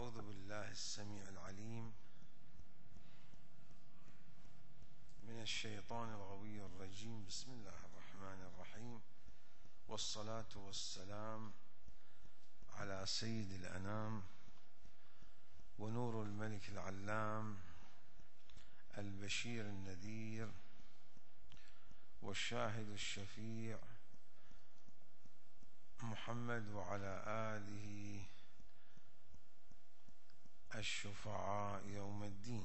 أعوذ بالله السميع العليم من الشيطان الغوي الرجيم. بسم الله الرحمن الرحيم، والصلاة والسلام على سيد الأنام ونور الملك العلام البشير النذير والشاهد الشفيع محمد وعلى آله الشفعاء يوم الدين.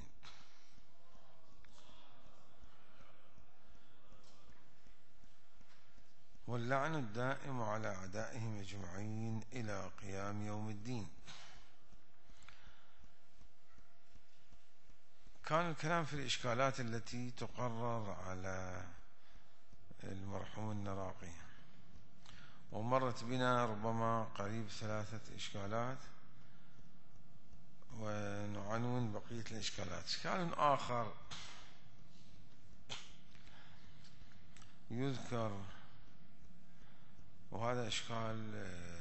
واللعن الدائم على أعدائهم أجمعين إلى قيام يوم الدين. كان الكلام في الإشكالات التي تقرر على المرحوم النراقي، ومرت بنا ربما قريب 3 إشكالات، ونعنون بقية الإشكالات. إشكال آخر يذكر، وهذا إشكال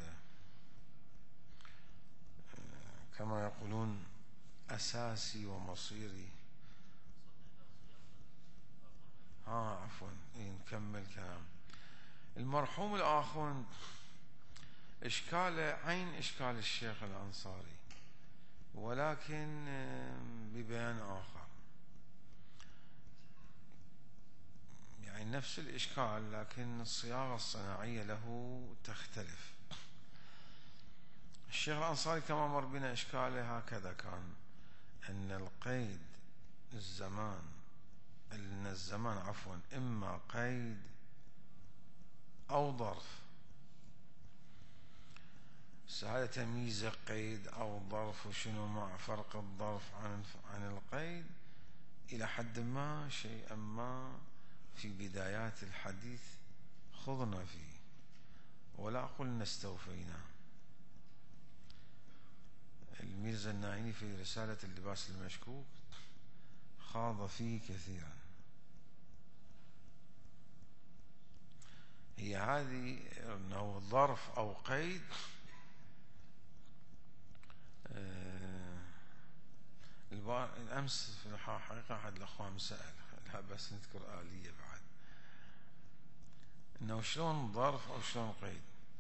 كما يقولون أساسي ومصيري. عفوا نكمل كلام المرحوم الآخر. إشكاله عين إشكال الشيخ الأنصاري، ولكن ببيان آخر، يعني نفس الإشكال لكن الصياغة الصناعية له تختلف. الشيخ الأنصاري كما مر بنا إشكاله هكذا كان، أن القيد الزمان إما قيد أو ظرف. هذا تمييز قيد أو ظرف، وشنو مع فرق الظرف عن القيد إلى حد ما شيئا ما في بدايات الحديث خضنا فيه، ولا أقول نستوفينا. الميرزا الناعيني في رسالة اللباس المشكوك خاض فيه كثيرا. هي هذه أنه ظرف أو قيد. الأمس في الحقيقة أحد الأخوان سأل، لا بس نذكر آلية بعد، أنه شلون ظرف أو شلون قيد.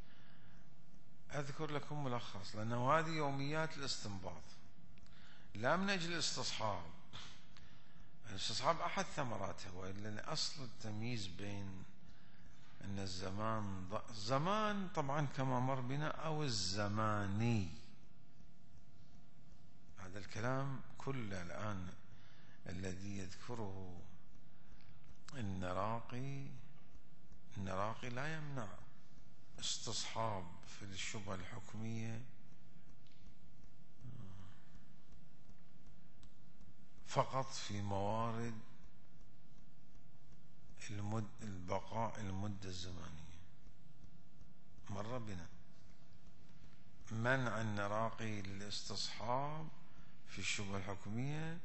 أذكر لكم ملخص، لأنه هذه يوميات الاستنباط لا من أجل الاستصحاب. الاستصحاب أحد ثمراته، وإلا أصل التمييز بين أن الزمان طبعا كما مر بنا أو الزماني. هذا الكلام كله الآن الذي يذكره النراقي لا يمنع استصحاب في الشبهة الحكمية فقط في موارد البقاء المدة الزمانية. مر بنا منع النراقي للاستصحاب في الشبهة الحكمية،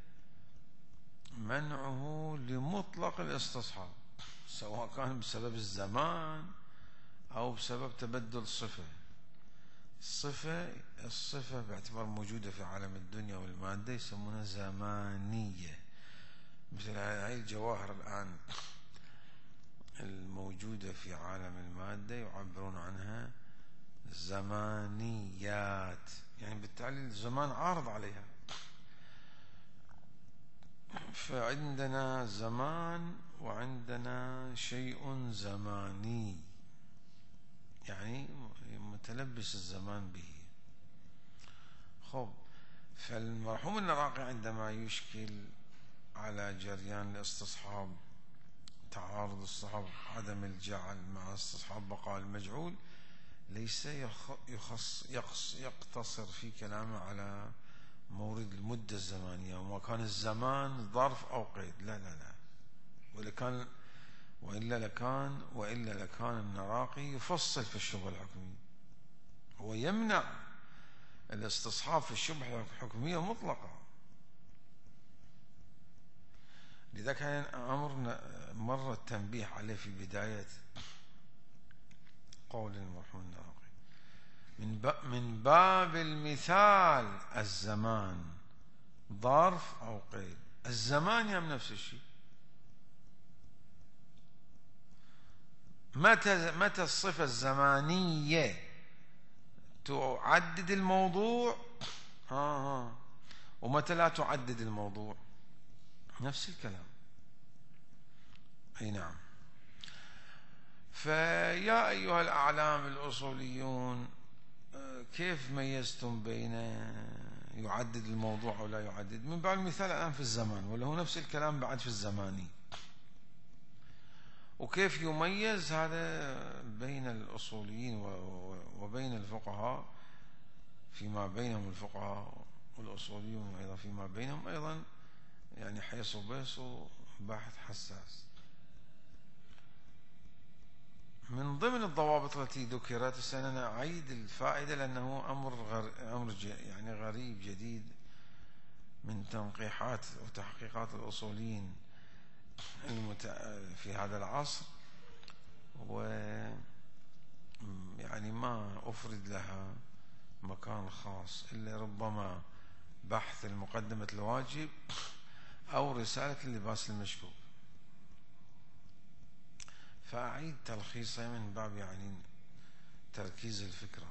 منعه لمطلق الاستصحاب، سواء كان بسبب الزمان أو بسبب تبدل صفة. الصفة باعتبار موجودة في عالم الدنيا والمادة يسمونها زمانية، مثل هاي الجواهر الآن الموجودة في عالم المادة يعبرون عنها زمانيات، يعني بالتالي الزمان عارض عليها. فعندنا زمان وعندنا شيء زماني، يعني متلبس الزمان به. فالمرحوم النراقي عندما يشكل على جريان الاستصحاب، تعارض الصحاب، عدم الجعل مع استصحاب بقاء المجعول، ليس يقتصر في كلامه على مورد المدة الزمانية وما كان الزمان ظرف أو قيد. لا، وإلا لكان النراقي يفصل في الشبهة الحكمية، هو يمنع الاستصحاب في الشبهة الحكمية مطلقا. لذلك كان أمر مر التنبيه عليه في بداية قول المرحوم النراقي. من باب المثال الزمان ظرف أو قيد. الزمان يم نفس الشيء. متى الصفة الزمانية تعدد الموضوع ومتى لا تعدد الموضوع؟ نفس الكلام. أي نعم. فيا أيها الأعلام الأصوليون، كيف ميزتم بين يعدد الموضوع أو لا يعدد؟ من باب المثال الآن في الزمان، ولا هو نفس الكلام بعد في الزماني. وكيف يميز هذا بين الأصوليين وبين الفقهاء، فيما بينهم الفقهاء والأصوليون، وأيضا فيما بينهم أيضا يعني حيث بيس بحث حساس. من ضمن الضوابط التي ذكرت، سأنا أعيد الفائدة لأنه أمر يعني غريب جديد من تنقيحات وتحقيقات الأصوليين في هذا العصر، ويعني ما أفرد لها مكان خاص إلا ربما بحث المقدمة الواجب أو رسالة اللباس المشكوك. فأعيد تلخيصها من باب يعني تركيز الفكرة.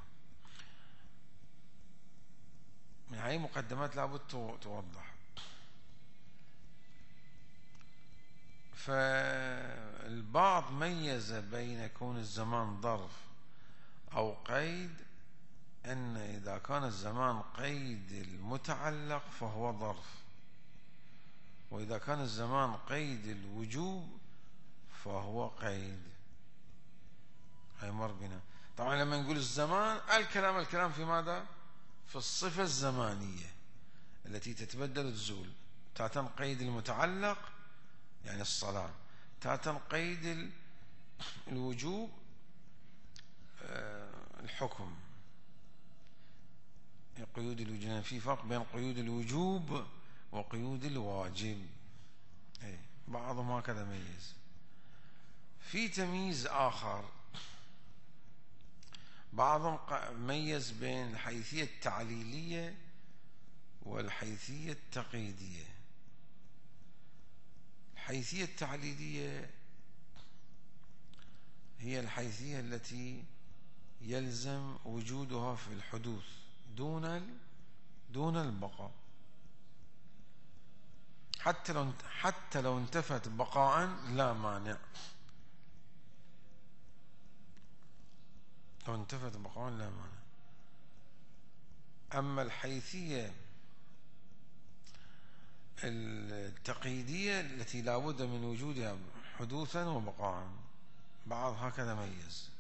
من هاي مقدمات لابد توضح. فالبعض ميز بين كون الزمان ظرف أو قيد، أن إذا كان الزمان قيد المتعلق فهو ظرف، وإذا كان الزمان قيد الوجوب فهو قيد. هاي مر بنا. طبعا لما نقول الزمان، الكلام في ماذا؟ في الصفة الزمانية التي تتبدل وتزول. تاتن قيد المتعلق يعني الصلاة، تاتن قيد الوجوب الحكم. قيود الوجوب، في فرق بين قيود الوجوب وقيود الواجب. بعضهم هكذا ميز. في تمييز آخر، بعضهم ميز بين الحيثية التعليلية والحيثية التقييدية. الحيثية التعليلية هي الحيثية التي يلزم وجودها في الحدوث دون البقاء، حتى لو انتفت بقاء لا مانع. لو انتفت بقاء لا مانع. أما الحيثية التقييدية التي لا بد من وجودها حدوثا وبقاء، بعض هكذا ميز.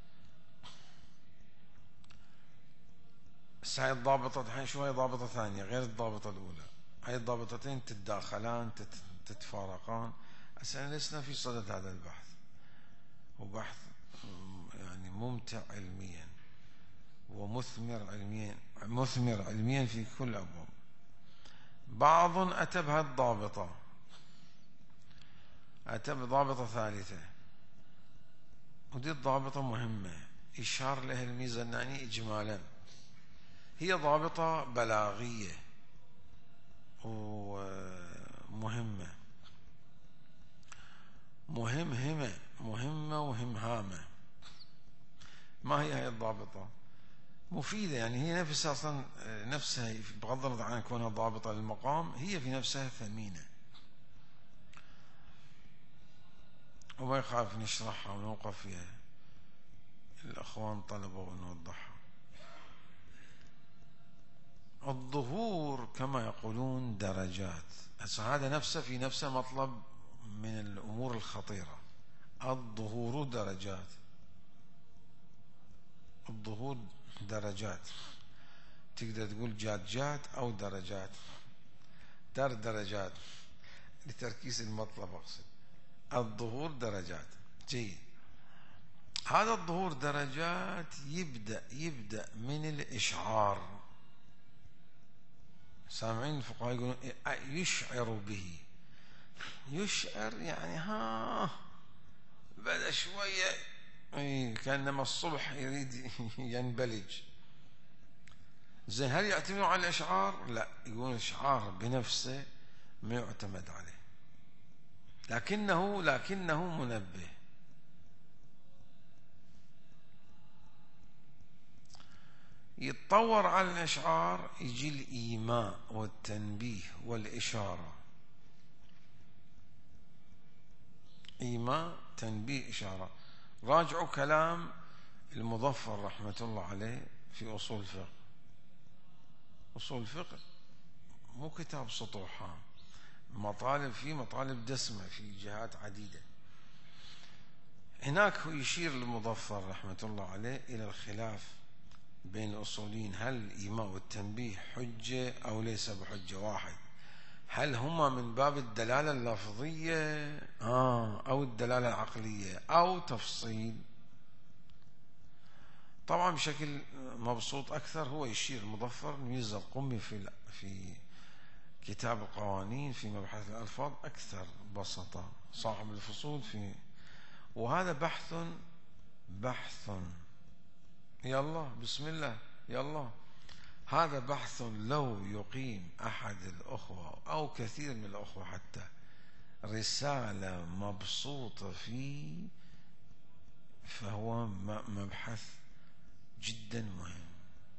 هاي الضابطة الحين شوية ضابطة ثانية غير الضابطة الأولى. هاي الضابطتين تتداخلان تتفارقان. أصلا لسنا في صدد هذا البحث، وبحث يعني ممتع علميا مثمر علميا في كل أبواب. بعض أتى بها الضابطة، أتى بضابطة ثالثة، ودي الضابطة مهمة إشار لها الميزاناني إجمالا. هي ضابطة بلاغية ومهمة وهمهامة. ما هي الضابطة؟ مفيدة، يعني هي نفسها أصلا نفسها بغض النظر عن كونها ضابطة للمقام، هي في نفسها ثمينة، وما يخاف نشرحها ونوقف فيها. الأخوان طلبوا أن نوضحها. الظهور كما يقولون درجات. هذا نفسه في نفسه مطلب من الأمور الخطيرة. الظهور درجات. الظهور درجات، تقدر تقول جات أو درجات، درجات لتركيز المطلب. أقصد الظهور درجات. جيد. هذا الظهور درجات يبدأ من الإشعار. سامعين الفقهاء يقولون يشعر به. يشعر يعني بدأ شوية كأنما الصبح يريد ينبلج، زين هل يعتمدون على الإشعار؟ لا، يقول الإشعار بنفسه ما يعتمد عليه، لكنه منبه. يتطور على الإشعار، يجي الإيماء والتنبيه والإشارة. إيماء، تنبيه، إشارة. راجعوا كلام المظفر رحمة الله عليه في أصول الفقه. أصول الفقه مو كتاب سطوحة، مطالب فيه مطالب دسمة في جهات عديدة. هناك هو يشير المظفر رحمة الله عليه إلى الخلاف بين الأصوليين، هل الإيماء والتنبيه حجة أو ليس بحجة؟ واحد، هل هما من باب الدلالة اللفظية أو الدلالة العقلية أو تفصيل؟ طبعا بشكل مبسوط أكثر هو يشير المظفر ميزة القمي في كتاب القوانين في مبحث الألفاظ أكثر بساطة، صاحب الفصول في، وهذا بحث يلا بسم الله يلا، هذا بحث لو يقيم أحد الأخوة أو كثير من الأخوة حتى رسالة مبسوطة فيه، فهو مبحث جدا مهم.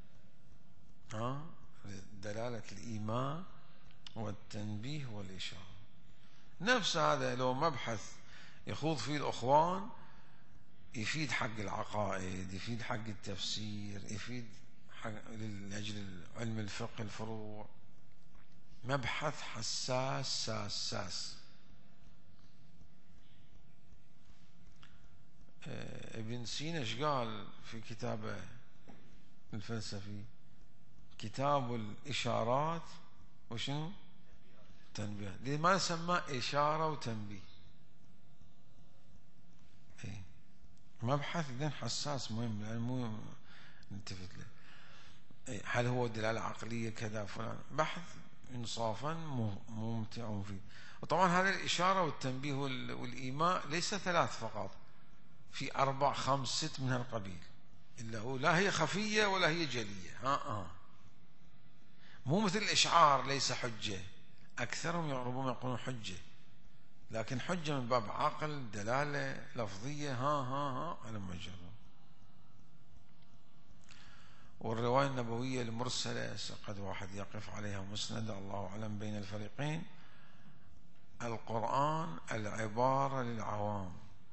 دلالة الإيمان والتنبيه والإشارة، نفس هذا لو مبحث يخوض فيه الأخوان، يفيد حق العقائد، يفيد حق التفسير، يفيد حق لأجل علم الفقه الفروع. مبحث حساس. ابن سينا ايش قال في كتابه الفلسفي؟ كتاب الإشارات وشنو؟ تنبيه. لما سماه إشارة وتنبيه؟ مبحث إذن حساس مهم، يعني مو نلتفت له. هل هو دلالة عقلية كذا فلان؟ بحث إنصافا ممتع ومفيد. وطبعا هذه الإشارة والتنبيه والإيماء ليس ثلاث فقط، في 4 5 6 من هالقبيل، إلا هو لا هي خفية ولا هي جلية. مو مثل الإشعار ليس حجة، أكثرهم ربما يقولون حجة، لكن حجة من باب عقل، دلالة لفظية، على ما جرى. والرواية النبوية المرسلة قد واحد يقف عليها مسند، الله أعلم بين الفريقين. القرآن العبارة للعوام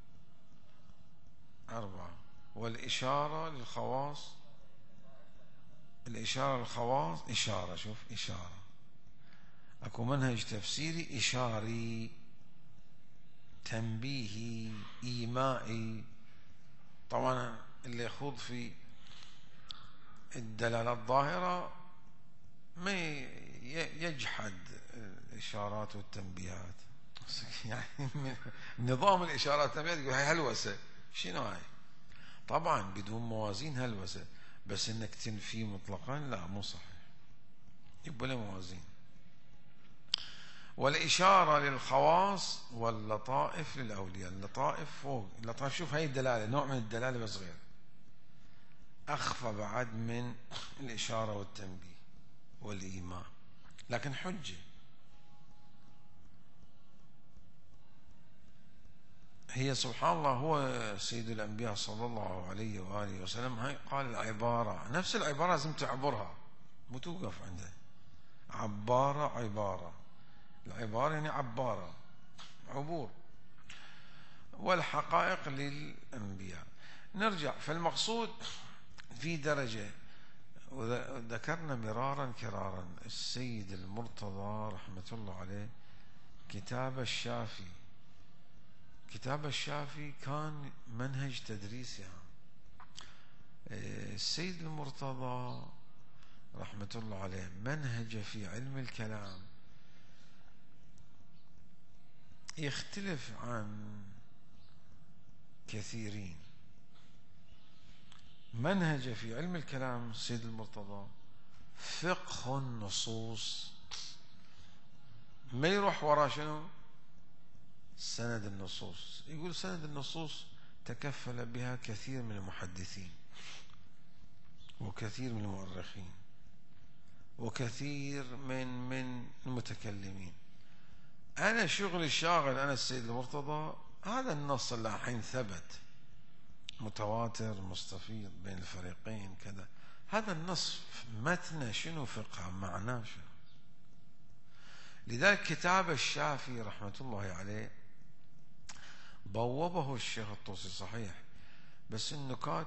4، والإشارة للخواص، الإشارة للخواص إشارة، شوف إشارة، أكو منهج تفسيري إشاري، تنبيهي، إيمائي. طبعا اللي يخوض في الدلالة الظاهرة ما يجحد الإشارات والتنبيهات، يعني من نظام الإشارات والتنبيهات يقول هاي هلوسة. شنو هاي؟ طبعا بدون موازين هلوسة، بس انك تنفي مطلقا لا، مو صحيح، يبقى له موازين. والإشارة للخواص واللطائف للأولياء. اللطائف فوق اللطائف، شوف هاي الدلالة نوع من الدلالة بس غير، أخفى بعد من الإشارة والتنبيه والإيمان، لكن حجة. هي سبحان الله، هو سيد الأنبياء صلى الله عليه وآله وسلم هاي قال العبارة، نفس العبارة لازم تعبرها، مو توقف عندها. عبارة، عبارة، العبارة يعني عبارة، عبور. والحقائق للأنبياء. نرجع، فالمقصود في درجة، وذكرنا مرارا كرارا السيد المرتضى رحمة الله عليه كتاب الشافي. كتاب الشافي كان منهج تدريسي. السيد المرتضى رحمة الله عليه منهج في علم الكلام يختلف عن كثيرين. منهج في علم الكلام السيد المرتضى فقه النصوص، ما يروح وراء شنو؟ سند النصوص. يقول سند النصوص تكفل بها كثير من المحدثين وكثير من المؤرخين، وكثير من المتكلمين. أنا شغلي الشاغل أنا السيد المرتضى هذا النص اللي الحين ثبت متواتر مستفيض بين الفريقين كذا، هذا النص متنه شنو، فقه معناه شنو. لذلك كتاب الشافعي رحمة الله عليه بوبه الشيخ الطوسي صحيح، بس النكات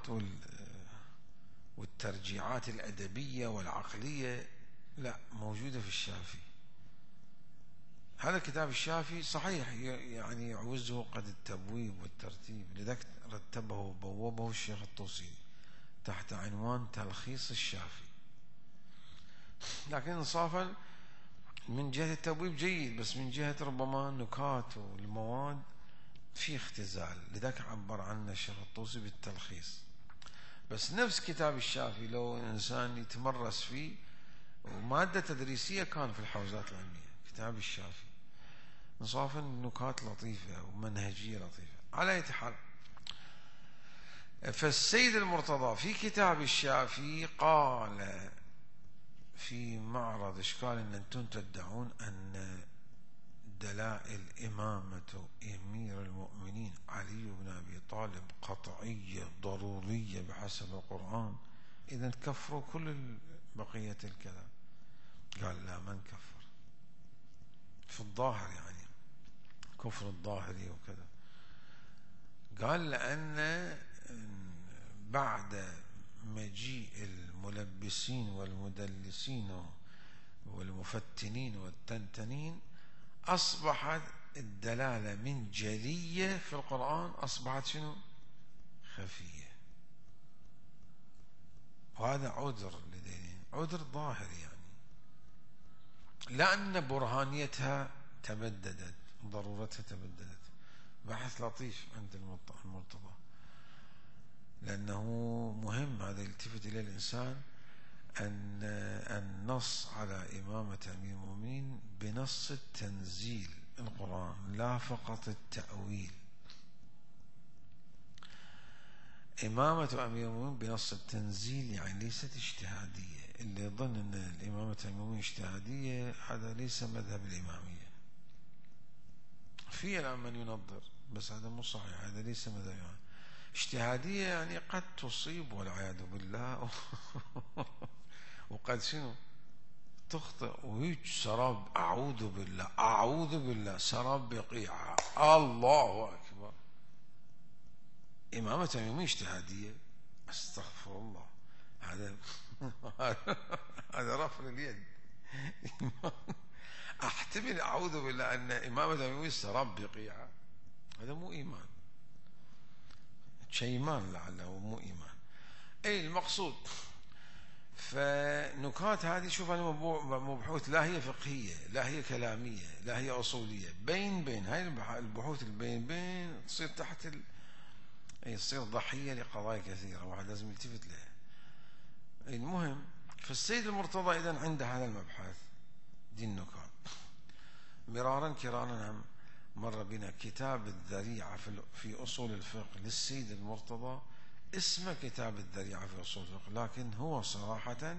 والترجيعات الأدبية والعقلية لا موجودة في الشافعي. هذا كتاب الشافعي صحيح يعني يعوزه قد التبويب والترتيب، لذلك رتبه وبوبه الشيخ الطوسي تحت عنوان تلخيص الشافعي. لكن انصافا من جهة التبويب جيد، بس من جهة ربما النكات والمواد في اختزال، لذلك عبر عنه الشيخ الطوسي بالتلخيص. بس نفس كتاب الشافعي لو إنسان يتمرس فيه، ومادة تدريسية كان في الحوزات العلمية كتاب الشافعي، انصافا نكات لطيفة ومنهجية لطيفة. على أي حال، فالسيد المرتضى في كتاب الشافعي قال في معرض إشكال أن أنتم تدعون أن دلائل إمامة أمير المؤمنين علي بن أبي طالب قطعية ضرورية بحسب القرآن، إذا كفروا كل بقية الكلام. قال لا، ما نكفر في الظاهر، يعني كفر الظاهري وكذا. قال لأن بعد مجيء الملبسين والمدلسين والمفتنين والتنتنين أصبحت الدلالة من جلية في القرآن أصبحت شنو؟ خفية. وهذا عذر لدينين، عذر ظاهر يعني، لأن برهانيتها تبددت، ضرورتها تبددت. بحث لطيف عند المرتضى، لأنه مهم هذا يلتفت إليه الإنسان، أن النص على إمامة أمير المؤمنين بنص التنزيل القرآن لا فقط التأويل. إمامة أمير المؤمنين بنص التنزيل يعني ليست اجتهادية. اللي يظن أن الإمامة أمير المؤمنين اجتهادية هذا ليس مذهب الإمامية. في الآن من ينظر، بس هذا مو صحيح، هذا ليس مذهب الإمامية. اجتهادية يعني قد تصيب والعياذ بالله وقد شنو تخطئ، وهيك سراب، أعوذ بالله أعوذ بالله، سراب بقيعة، الله أكبر. إمامة أمير اجتهادية، أستغفر الله، هذا رفع اليد. أحتمل أعوذ بالله أن إمامة أمير سراب بقيعة، هذا مو إيمان، شيمان لعله مو إيمان. أي المقصود، فنكات هذه شوف مبحوث لا هي فقهية لا هي كلامية لا هي أصولية، بين هاي البحوث البين تصير تحت تصير ضحية لقضايا كثيرة، واحد لازم يلتفت لها. المهم، فالسيد المرتضى إذن عنده هذا المبحث دي النكات. مرارا كرانا هم مر بنا كتاب الذريعة في أصول الفقه للسيد المرتضى، اسمه كتاب الذريعة في أصول الفقه، لكن هو صراحة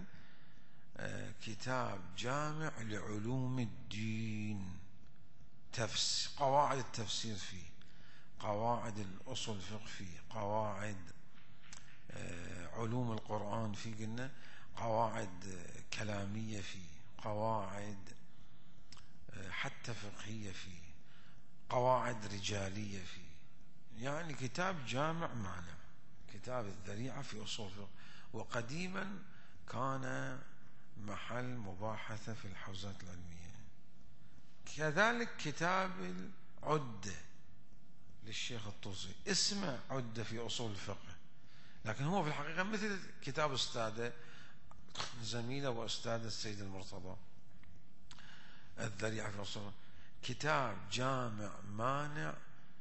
كتاب جامع لعلوم الدين، قواعد التفسير فيه، قواعد الأصول الفقه فيه، قواعد علوم القرآن فيه، قلنا قواعد كلامية فيه، قواعد حتى فقهية فيه، قواعد رجالية فيه، يعني كتاب جامع معنى، كتاب الذريعة في أصول الفقه. وقديما كان محل مباحثة في الحوزات العلمية. كذلك كتاب العدة للشيخ الطوسي اسمه عدة في أصول الفقه، لكن هو في الحقيقة مثل كتاب أستاذه زميله وأستاذ السيد المرتضى، الذريعة في أصول، كتاب جامع مانع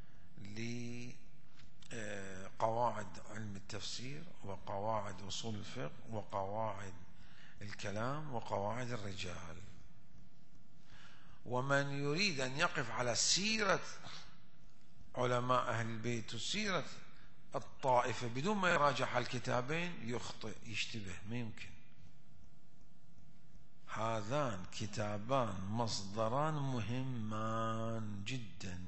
لقواعد علم التفسير وقواعد أصول الفقه وقواعد الكلام وقواعد الرجال. ومن يريد أن يقف على سيرة علماء أهل البيت وسيرة الطائفة بدون ما يراجع الكتابين يخطئ، يشتبه، ما يمكن. هذان كتابان مصدران مهمان جدا،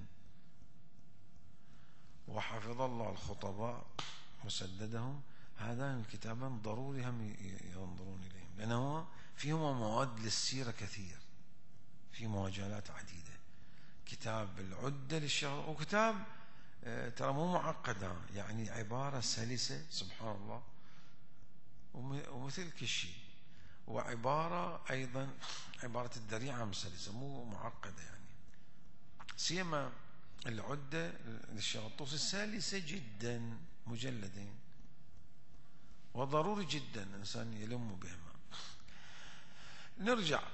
وحفظ الله الخطباء وسددهم، هذان الكتابان ضروري هم ينظرون إليهم، لأنه فيهما مواد للسيرة كثير في مجالات عديدة. كتاب العدة للشهر، وكتاب ترى مو معقدة، يعني عبارة سلسة سبحان الله ومثل كل شيء، وعبارة أيضا عبارة الدريعة سلسة مو معقدة، يعني سيما العدة للشيخ الطوسي سلسة جدا، مجلدين، وضروري جدا الإنسان يلم بهما. نرجع،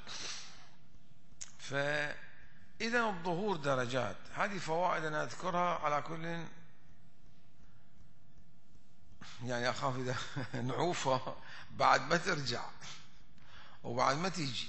فإذا الظهور درجات، هذه فوائد أنا أذكرها على كل، يعني أخاف إذا نعوفة بعد ما ترجع وبعد ما تيجي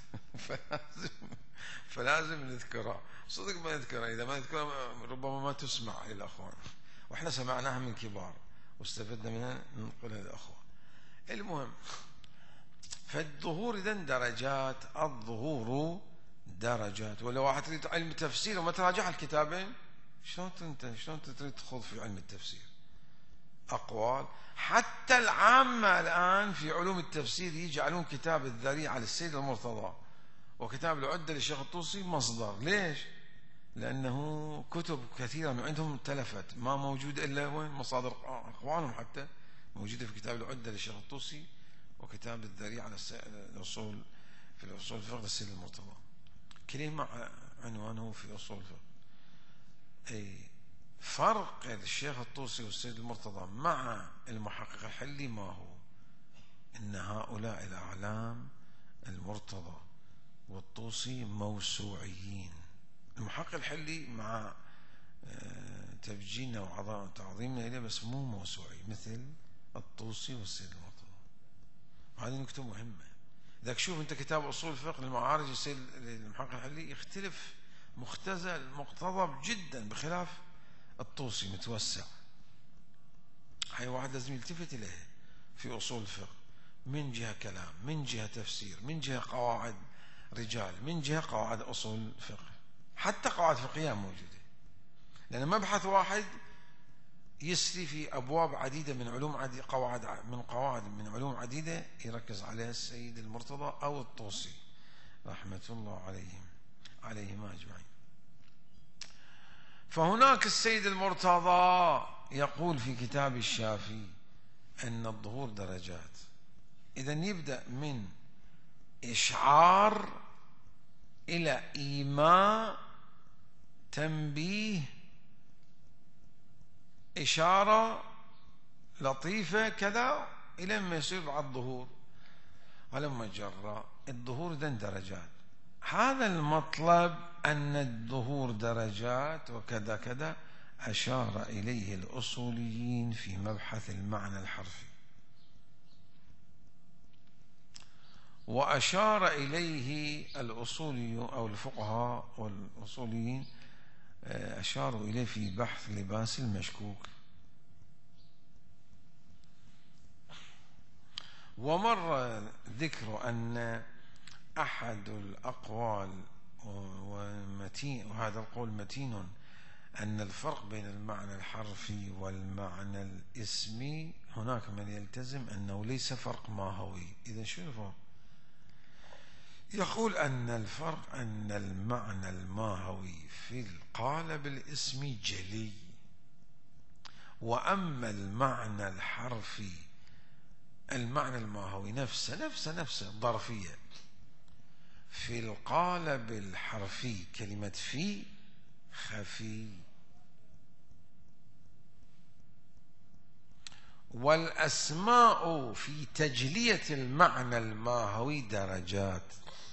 فلازم نذكرها، صدق ما نذكرها، إذا ما نذكرها ربما ما تسمع للأخوان، وإحنا سمعناها من كبار واستفدنا منها ننقلها للأخوان. المهم، فالظهور إذن درجات، الظهور درجات. ولو واحد تريد علم التفسير وما تراجع الكتابين، شلون تريد تخوض في علم التفسير؟ أقوال حتى العامة الآن في علوم التفسير يجعلون كتاب الذريعة للسيد المرتضى وكتاب العدة للشيخ الطوسي مصدر. ليش؟ لأنه كتب كثيرة من عندهم تلفت، ما موجود إلا وين مصادر أخوانهم، حتى موجودة في كتاب العدة للشيخ الطوسي وكتاب الذريعة للأصول في الأصول الفقه للسيد المرتضى، كلمة عنوانه في أصول الفقه. أي فرق الشيخ الطوسي والسيد المرتضى مع المحقق الحلي ما هو؟ إن هؤلاء الأعلام المرتضى والطوسي موسوعيين. المحقق الحلي مع تبجيلنا وتعظيمنا إليه بس مو موسوعي مثل الطوسي والسيد المرتضى. هذه نكتة مهمة. إذا شوف أنت كتاب أصول الفقه للمعارج السيد المحقق الحلي يختلف مختزل مقتضب جدا، بخلاف الطوسي متوسع. هاي واحد لازم يلتفت إليه في أصول الفقه، من جهة كلام، من جهة تفسير، من جهة قواعد رجال، من جهة قواعد أصول الفقه، حتى قواعد فقهية موجودة، لأن مبحث واحد يسري في أبواب عديدة من علوم عديدة، قواعد من علوم عديدة يركز عليها السيد المرتضى أو الطوسي رحمة الله عليهما أجمعين. فهناك السيد المرتضى يقول في كتاب الشافي أن الظهور درجات. إذن يبدأ من إشعار إلى إيماء، تنبيه، إشارة لطيفة كذا، إلى ما يصير بعد الظهور. ولما جرى الظهور إذن درجات، هذا المطلب أن الظهور درجات وكذا كذا أشار إليه الأصوليين في مبحث المعنى الحرفي، وأشار إليه الأصولي أو الفقهاء والأصوليين أشاروا إليه في بحث لباس المشكوك. ومر ذكر أن أحد الأقوال وهذا القول متين، أن الفرق بين المعنى الحرفي والمعنى الاسمي هناك من يلتزم أنه ليس فرق ماهوي. إذا شو الفرق؟ يقول أن الفرق أن المعنى الماهوي في القالب الاسمي جلي، وأما المعنى الحرفي المعنى الماهوي نفسه ظرفية، في القالب الحرفي كلمة في خفي. والأسماء في تجلية المعنى الماهوي درجات،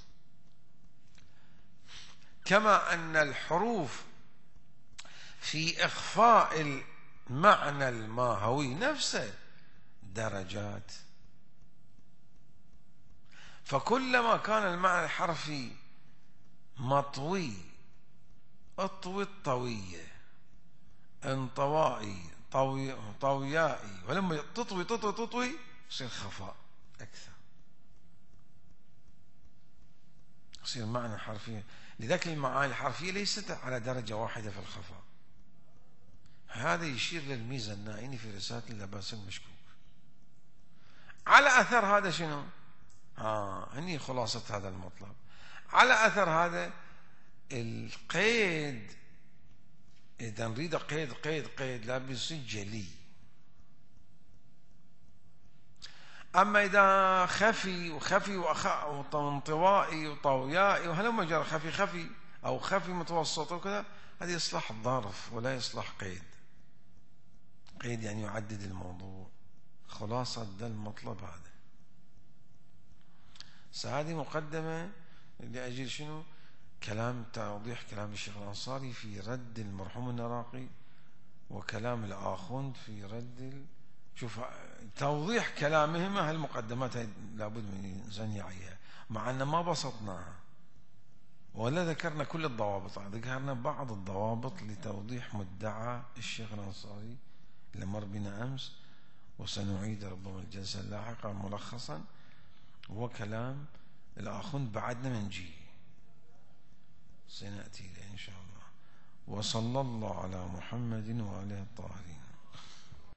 كما أن الحروف في إخفاء المعنى الماهوي نفسه درجات. فكلما كان المعنى الحرفي مطوي، اطوي الطوية، انطوائي، طويائي، ولما تطوي يصير خفاء أكثر. تصير معنى حرفية، لذلك المعاني الحرفية ليست على درجة واحدة في الخفاء. هذا يشير للميزة النائني في رسالة اللباس المشكوك. على أثر هذا شنو؟ هني خلاصة هذا المطلب. على أثر هذا القيد، إذا نريد قيد لابد يصير جلي. أما إذا خفي وانطوائي وطويائي وهلما جرى، خفي أو خفي متوسط وكذا، هذا يصلح ظرف ولا يصلح قيد. قيد يعني يعدد الموضوع. خلاصة ده المطلب هذا. هذه مقدمة لأجل شنو؟ توضيح كلام الشيخ الأنصاري في رد المرحوم النراقي، وكلام الآخوند في رد شوف توضيح كلامهما. هالمقدمات لابد من الإنسان يعيها، مع أن ما بسطناها ولا ذكرنا كل الضوابط، ذكرنا بعض الضوابط لتوضيح مدعى الشيخ الأنصاري اللي مر بنا أمس، وسنعيد ربما الجلسة اللاحقة ملخصا. وكلام الآخوند بعدنا من جي سنأتي إن شاء الله. وصلى الله على محمد وآله الطاهرين.